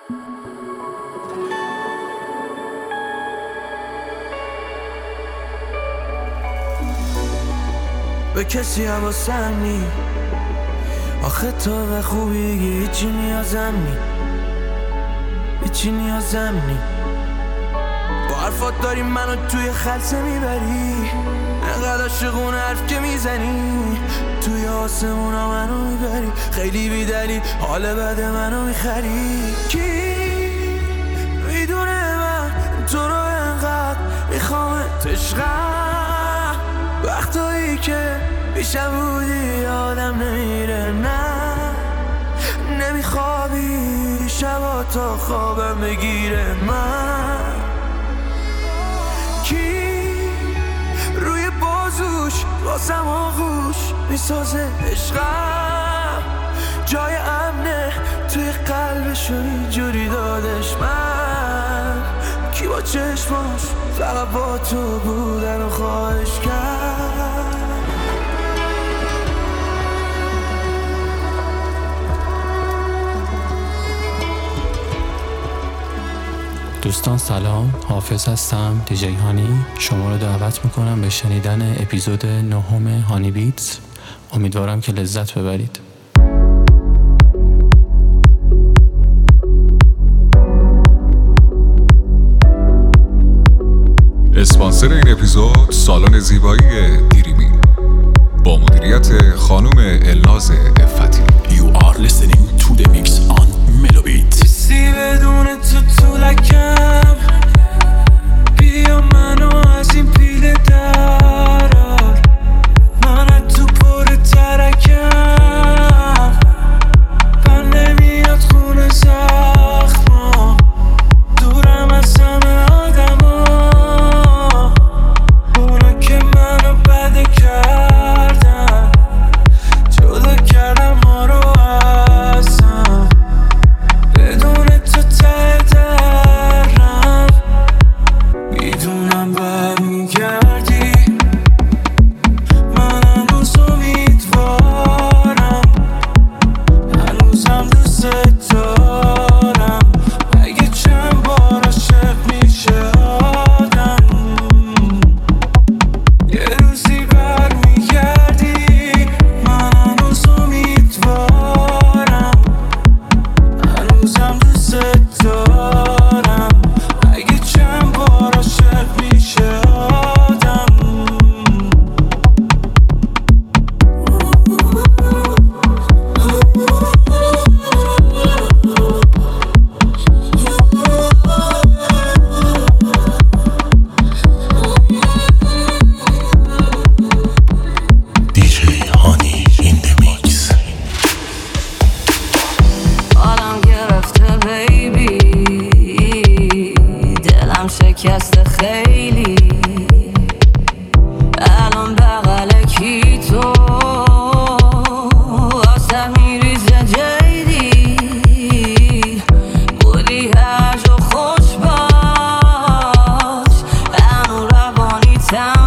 به کسی حواسم نی، آخه تو به خوبی هیچی نیازم نی، هیچی نیازم نی. با حرفات داری منو توی خلسه میبری، انقدر عاشقون حرف که میزنی، توی آسمونا منو میبری، خیلی بیدلی حال بد منو میخری. کی میدونه من تو رو انقدر میخوامت عشقم، وقتایی که پیشم بودی آدم نمیره، نه نمیخوابی شبا تا خوابم بگیره. من کی روی بازوش واسم آغوش میسازه عشقم، جای امنه توی قلبشو اینجوری دادش. من کی با چشماش فقط با تو بودن و خواهش کرد. دوستان سلام، حافظ هستم، دیجی هانی. شما رو دعوت میکنم به شنیدن اپیزود 9 هانی بیتس. امیدوارم که لذت ببرید. اسپانسر این اپیزود سالن زیبایی دیریمی با مدیریت خانم الناز افتی. You are listening to the mix on Melobit. کسی بدون تو لکم، بیا منو از این پیله درار، من تو پر ترکم، پر نمیاد خونه زخما، دورم از همه آدما، اونا که منو بده کردن، جدا کردم ما رو ازم، بدون تو ته درم، میدونم برمیگردی، من هنوز امیدوارم، هنوزم دوست دارم، اگه چند بار عاشق میشه آدم، یه روزی برمیگردی، من هنوز امیدوارم، هنوزم دوست دارم، اگه چند بار عاشق میشه آدم. DJ Honey in the mix. حالم گرفته بیبی، دلم شکسته خیلی، الان بغل کی تو واسه میریزه جیدی، بودی هرج و خوش باش، هنو روانی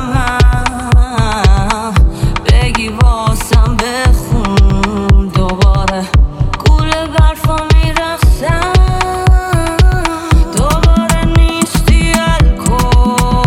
تمام، بگی واسم بخون دوباره، گوله برفا میرخسم، دوباره نیستی الکل،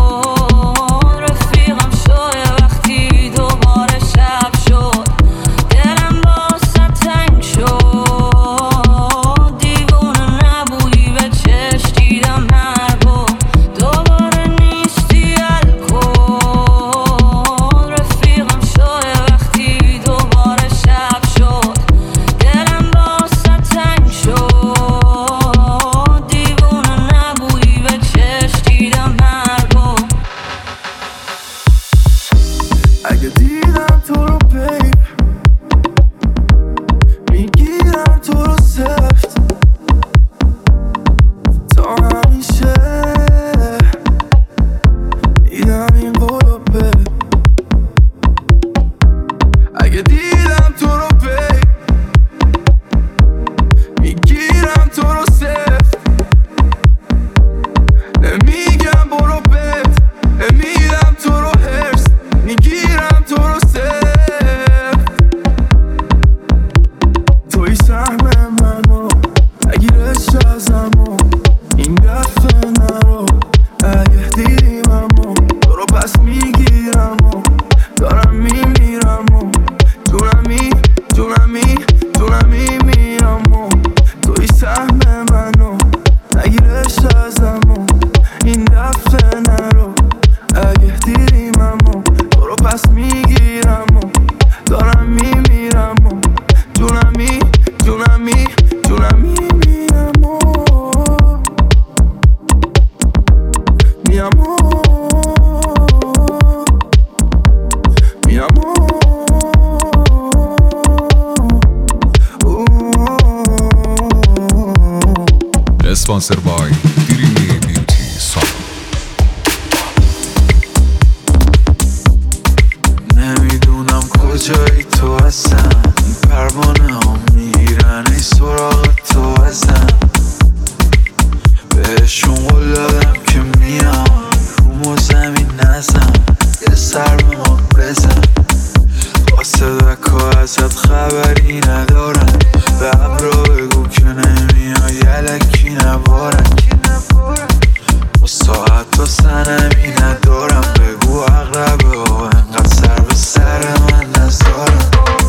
اسپانسر بای دریمی بیوتی سالون. نمیدونم کجایی تو هستم، این پروانه ها میرن ای سراغ تو ازم. بهشون قول دادم که میام رومو زمین نزم، یه سر به ما بزن. قاصدک ازت خبری ندارم، به ابرا بگو که نمیای یلکی نبارم. با ساعت تا سنمی ندارم، بگو اقربه ها انقدر سر به سر من نزارم.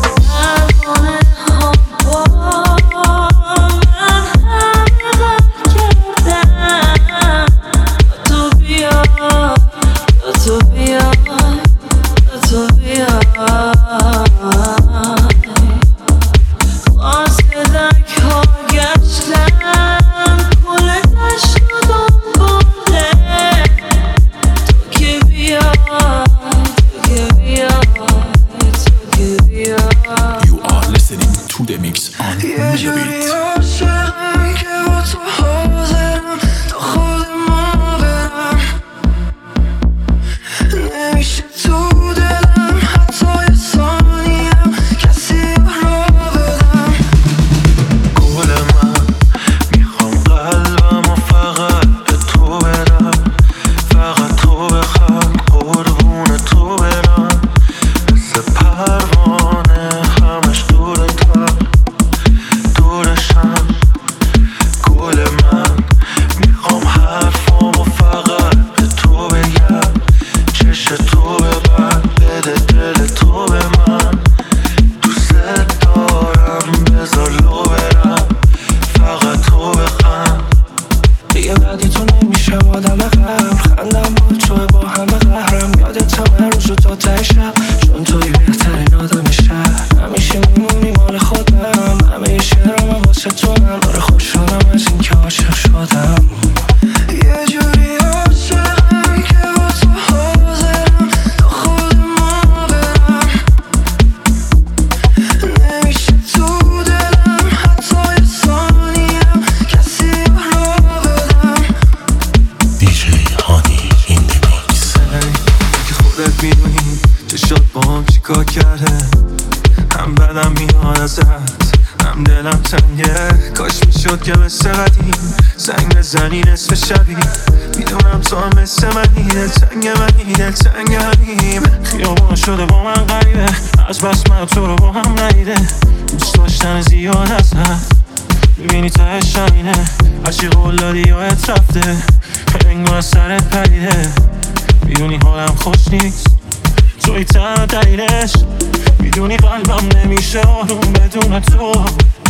که مثل قدیم زنگ بزنی نصف شبی، میدونم تو هم مثل منی، دلتنگ منی دلتنگ همیم. خیابون شده با من غریبه، از بس من تو رو با هم ندیده. دوست داشتن زیاد ازت میبینی تهش همینه، هرچی قول دادی یادت رفته، انگار از سرت پریده. میدونی حالم خوش نیست، توی تنها دلیلش، میدونی قلبم نمیشه آروم بدون تو.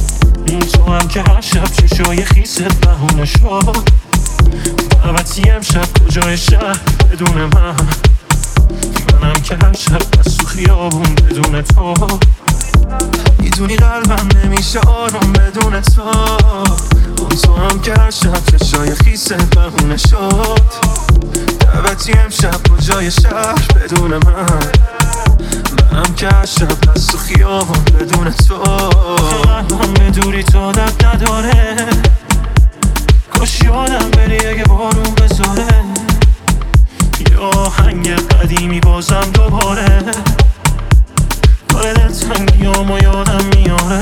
تو هم که هر شب چشای خیست بهونه شد، دعوتی امشب کجای شهر بدون منم که هر شب بس تو خیابون بدون تو. میدونی قلبم نمیشه آروم بدون تو. تو هم که هر شب چشای خیست بهونه شد، دعوتی امشب کجای شهر بدون منم که هر شب بس تو خیابون بدون تو. قلبم به دوری تو درد نداره، کاش یادم بری اگه بارون بذاره. یه آهنگ قدیمی بازم دوباره، کار دلتنگیامو یادم میاره.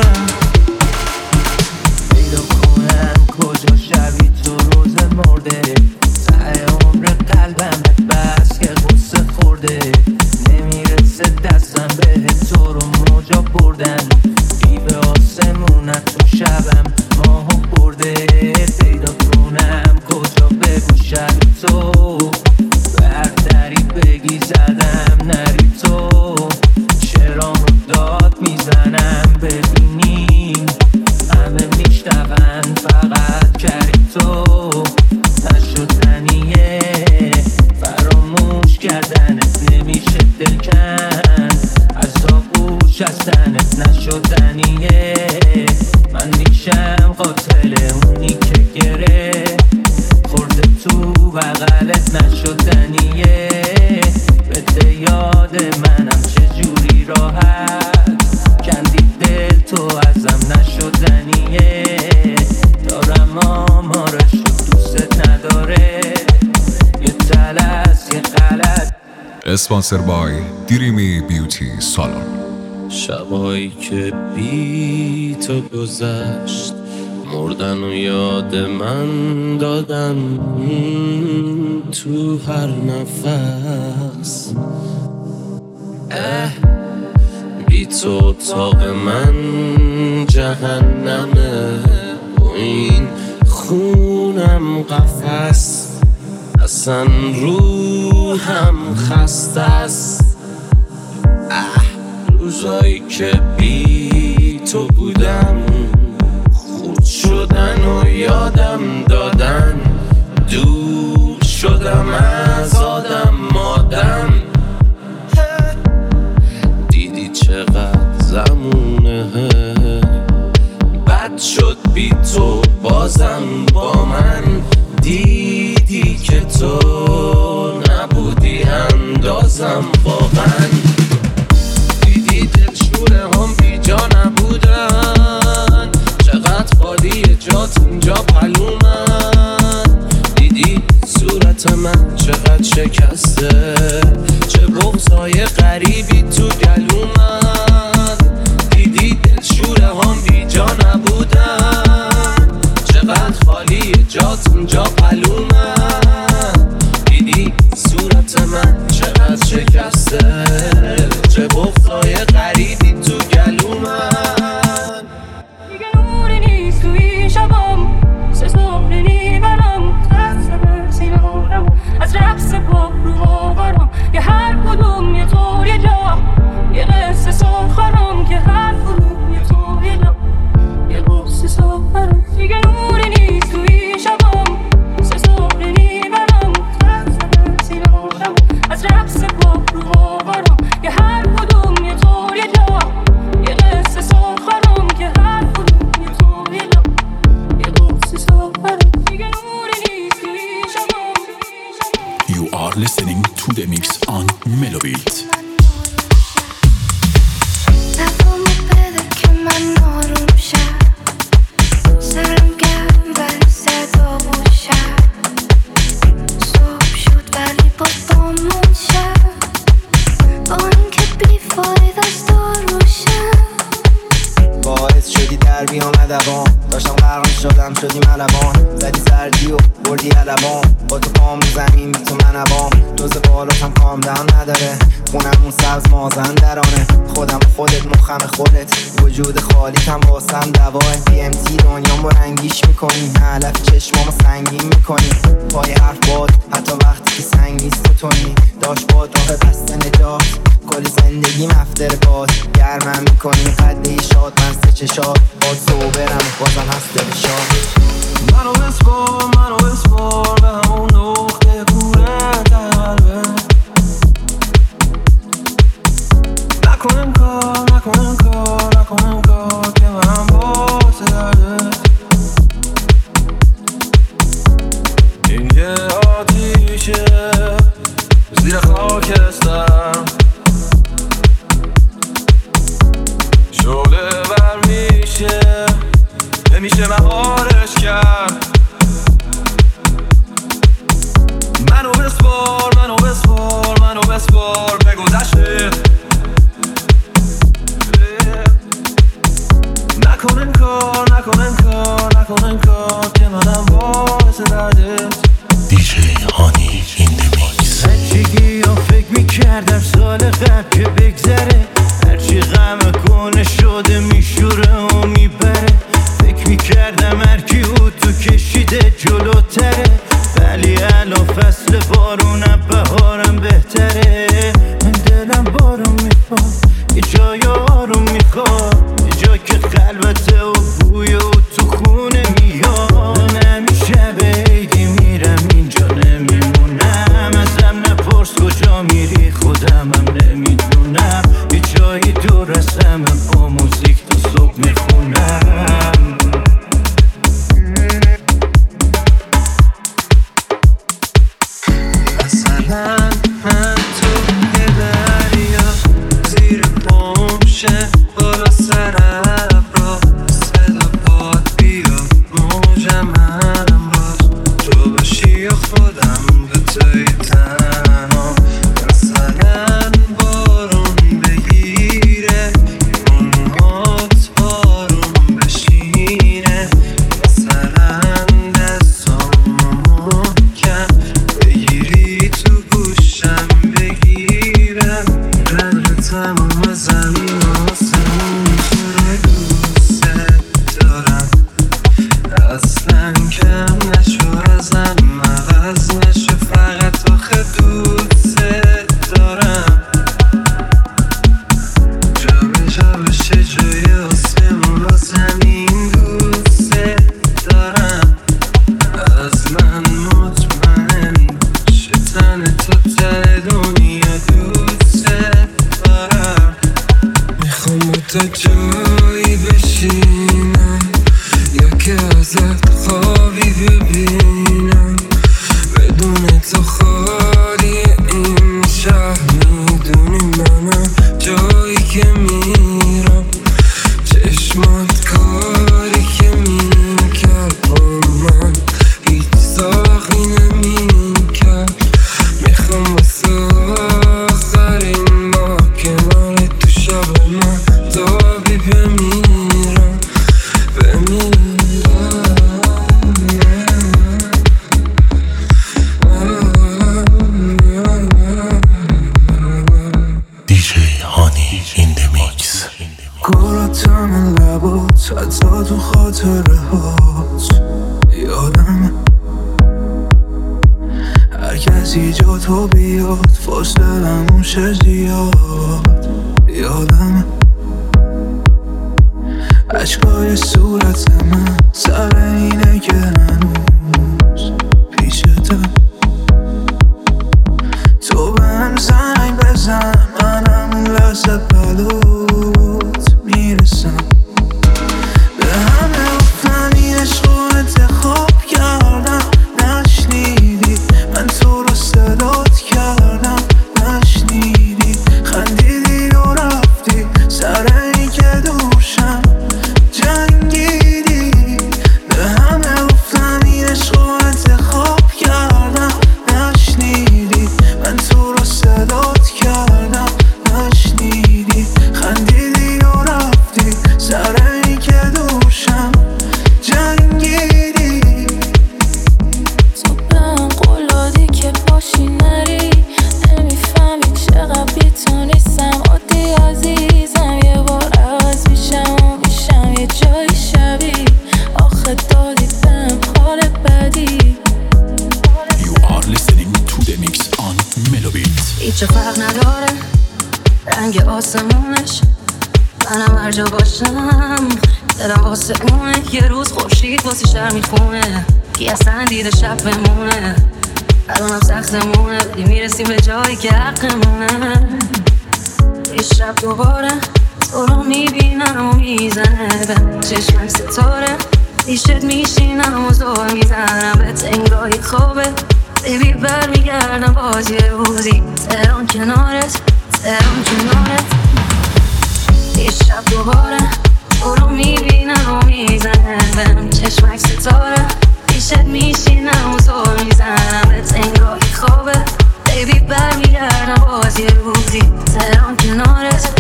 پیدا کنم کجا شبی تو روز مرده، ته عمر قلبم بس که غصه خورده. نمیرسه دستم به تو رو موجا بردن، بیبه آسمونت تو شبم ماهو برده. پیدا کنم کجا بگو شبی تو، برداری بگی زدم نری تو. شعرامو داد میزنم ببینی همه میشنون فقط کردی تو. نشدنیه فراموش کردنت، نمیشه دل کند از آغوش هستنت. نشدنیه من میشم قاتل اونی که گره خورده تو بغلت. نشدنیه بده یاد منم چجوری راحت کندی دل تو ازم. نشدنیه دارم آمارشو اسپانسر بای دریمی بیوتی سالن. شبایی که بی تو گذشت مردن و یاد من دادن تو هر نفس. بی تو اتاق من جهنمه و این خونم قفس. اصلا روحم خسته است. روزایی که بی تو بودم خورد شدن و یادم دادن. دور شدم از آدم مادم. دیدی چقدر زمونه بد شد بی تو بازم با من. دیدی که تو نبودی اندازم واقعا. دیدی دلشوره هم بی جا نبودن. چقدر خالی جات اینجا پلومن. دیدی صورت من چقدر شکسته. چه بغضای غریبی تو گلومن. دیدی دلشوره هم بی جا نبودن. چقدر خالی جات اینجا پلومن. دیدی صورت من چقدر شکسته. چه بغضای غریبی تو گلومن. دیگه نوری نیست توی شبام. سه صبح نیبرم خسته سینه هارم. از رقص پا رو آورم یه هر کدوم یه طور یه جا. یه قصه ساخرم که هر کدوم یه طور یه جا. یه قصه ساخرم. دیگه نوری نیست توی شبام. سه صبح نیبرم خسته سینه هارم. از رقص پا رو آورم یه هر کدوم یه طور یه جا. یه قصه ساخرم که هر کدوم یه طور یه جا. یه قصه ساخرم. دیگه نوری نیست توی شبام. You are listening to the mix on Melobit. نفهمی بده که من آروم شم. سرم گرم ولی صدا باشم. صبح شد ولی بابامون شم. با اینکه بیفاید از داروشم. باعث شدی در بیام ادبان. داشتم غرق شدم شدی ملبان. زدی سردی و بردی علبان. با تو پام رو زمین بی تو منبام. دوز بالاتم کام دهم نداره. خونمون سبز مازن درانه. خودم خودت مخم خودت. وجود خالیتم واسم دواه. DMT دنیام با رنگیش میکنی. علف چشمامو سنگین میکنی. پای حرف باد حتی وقتی که سنگ نیست تو تونی. داشت باد راه بسته نجات. کل زندگی مفتر باد. گرمم میکنی قده شاد من سه چشاد. باد صوبرم بازم هست دل شاد. منو بسپار به همون نقطه کوره قلبه. نکنم کار که من باعث درده. این یه آتیشه زیر خاکستر. شعله بر میشه نمیشه مهارش کرد. منو بسپار به گذشته. نکنن کار که منم باعث دردت. دیجی هانی این دمیکس. بچگی ها فکر میکردم سال قبل که بگذره. هرچی غم کنه شده میشوره و میبره. فکر میکردم هرکی او تو کشیده جلوتره. ولی الان فصل بارونم بهارم بهتره. من دلم بارون میخواد یه جای آروم میخواد. یه جا که خلوته و بوی و تو خونه میاد. من همیشه به عیدی میرم اینجا نمیمونم. ازم نپرس کجا میری خودمم نمیدونم. یه جایی دور ازم با موزیک تا صبح میخونم. مثلا من تو اصلا کم نشو ازم عوض نشو فقط آخه دوست دارم جا به جا بشه جای آسمون و زمین دوست دارم از من مطمئن باشه تن تو تر دنیا دوست دارم میخوام تا جایی بشینم یا که ازت خوابی ببینم بدون تو خالی این شهر میدونی منم جایی که میرم چشمات کاری که میکرد با من هیچ ساقی نمیکرد میخوام واسه آخرین با کنار تو شب من تابی بمیرم دیجی هانی این دی میکس. گلاتم لبات حتی تو خاطره هات یادمه هر کسی جا تو بیاد فاصلمون شه زیاد یادمه عشقای صورت من سر اینه که هنوز پیشتم تو به هم زنگ بزن منم اون لحظه بلوت میرسم به همه گفتم این عشق رو انتخاب کردم نشنیدی من تو رو صدات کردم نشنیدی خندیدی و رفتی سر این که دوشم جنگیدی به همه گفتم این عشق رو انتخاب کردم نشنیدی من تو رو صدات کردم نشنیدی خندیدی و رفتی سر این که دوشم جنگیدی تو به هم قول دادی که باشی نری نمیفهمی چقدر بی تو نیستم عادی عزیزم یه بار عوض میشم و میشم یه جای شبیه آخه دادی بهم حال بدی. You are listening to the mix on Melobeat. هیچ فرق نداره رنگ آسمونش منم هر جا باشم دلم واسه اونه یه روز خورشید واسه شهر میخونه کی اصلا دیده شب بمونه الانم سختمونه ولی میرسیم به جایی که حقمونه یه شب دوباره تو رو میبینم و میزنه به چشمم ستاره پیشت میشینم و زور میزنم بهت انگاهی خوابه بیبی برمیگردم باز یه روزی تهران کنارت یه شب دوباره تو رو میبینم و میزنه بهم چشمک ستاره پیشت میشینم و زور میزنم بهت انگاهی خوابه بیبی برمیگردم باز یه روزی تهران کنارت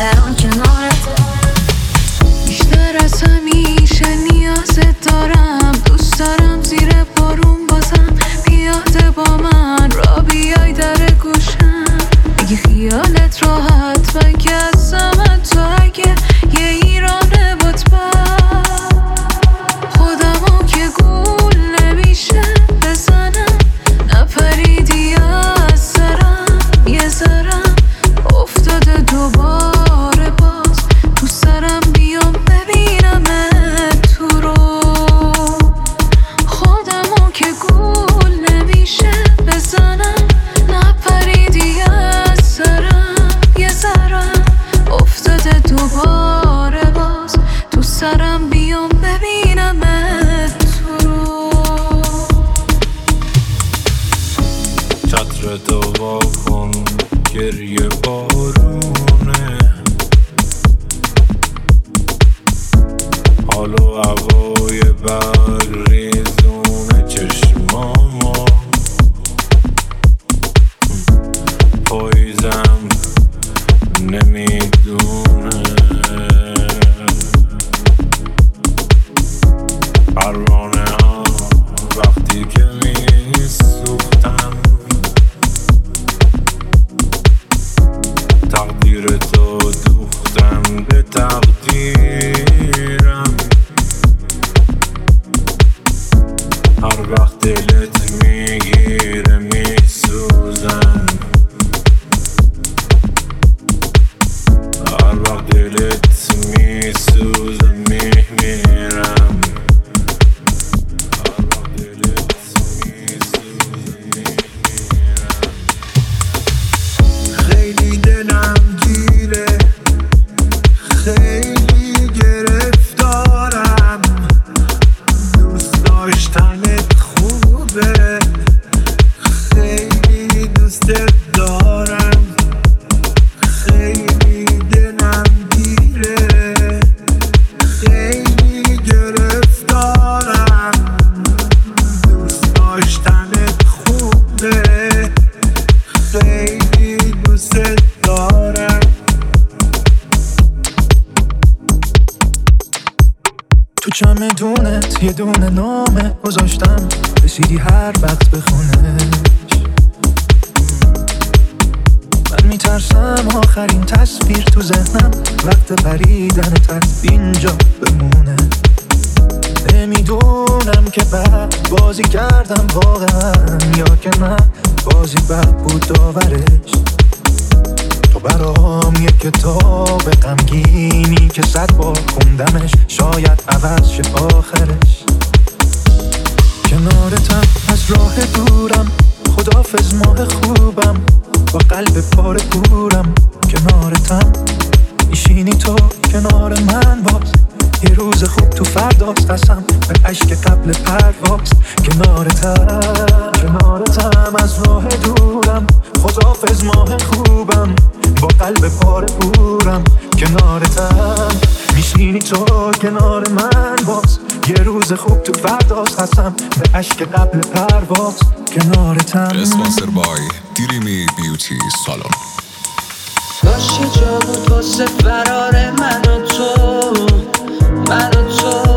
بیشتر از همیشه نیازت دارم دوست دارم زیر بارون بازم بیاده با من را بیای در گوشم اگه خیالت راحت بگذم تو اگه یه ایران بود خودمو هر وقت دلت میگیره میسوزم، هر وقت دلت میسوزه میمیرم، هر وقت دلت میسوزه میمیرم. خیلی دلم گیره، خیلی گرفتارم، دوست داشتنت خوبه، خیلی دوستت دارم، خیلی دلم گیره، خیلی گرفتارم، دوست داشتنت خوبه، خیلی دوستت دارم. تو چمدونت یه دونه نامه گذاشتم، رسیدی هر وقت بخونش. من میترسم آخرین تصویر تو ذهنم وقت پریدنت از اینجا بمونه. نمیدونم که بعد بازی کردم واقعا یا که نه بازی بد بود داورش. تو برام یه کتاب غمگینی که 100 بار خوندمش، شاید عوض شه آخرش. کنارتم از راه دورم، خداحافظ ماه خوبم، با قلب پاره پورم. کنارتم میشینی تو کنار من باز، یه روز خوب تو فرداست، قسم به عشق قبل پرواز. کنارتم از راه دورم، خداحافظ ماه خوبم، با قلب پاره پورم. کنارتم میشینی تو کنار من باز، یه روز خوب تو فرداست، قسم به عشق قبل پرواز. کنارتم. اسپانسر بای دیریمی بیوتی سالن. باشه جا بود واسه فرار من و تو، من و تو.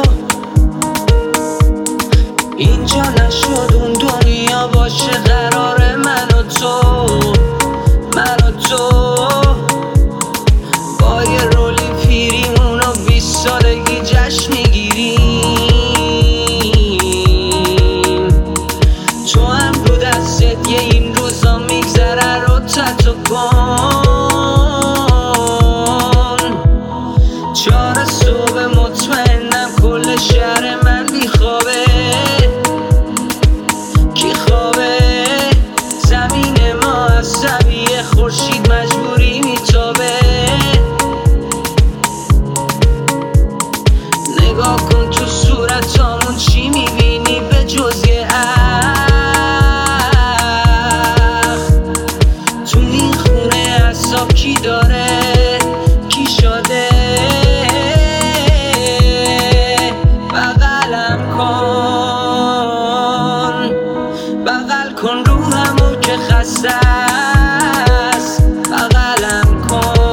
اینجا نشد اون دنیا باشه قرار من و تو، من و تو. با یه رولی پیریمون و 20 سالگی جشن میگیریم. تو هم رو دستت یه این روزا میگذره رو تتو کن. 4 صبح مطمئنم کل شهر من بیخوابه. کی خوابه؟ زمین ما از زمین خورشید مجبوری میتابه. نگاه کن تو صورتامون چی میبینی به جز یه تو این خونه عصاب کی داره، کی شده. بغلم کن، بغل کن روحمو که خسته است. بغلم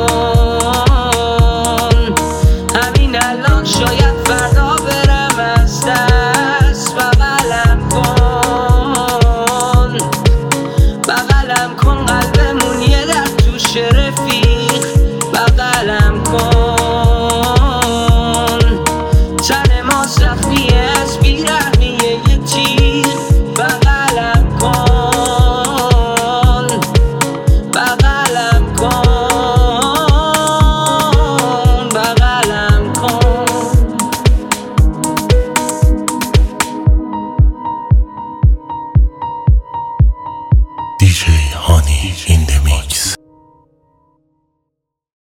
کن، همین الان شاید فردا برم از دست. بغلم کن، بغلم کن، قلبمون یه در توش رفیق. بغلم کن، تن ما زخمیه از بیرحمیه یه تیر. بغلم کن، بغلم کن، بغلم کن. دیجی هانی